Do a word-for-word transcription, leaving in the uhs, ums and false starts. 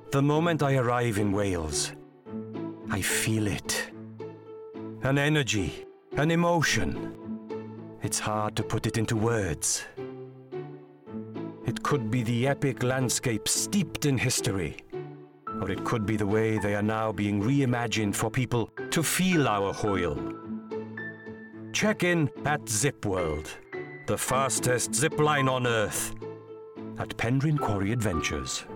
The moment I arrive in Wales, I feel it. An energy, an emotion. It's hard to put it into words. It could be the epic landscape steeped in history, or it could be the way they are now being reimagined for people to feel our Hoyle. Check in at Zip World, the fastest zip line on Earth, at Pendrin Quarry Adventures.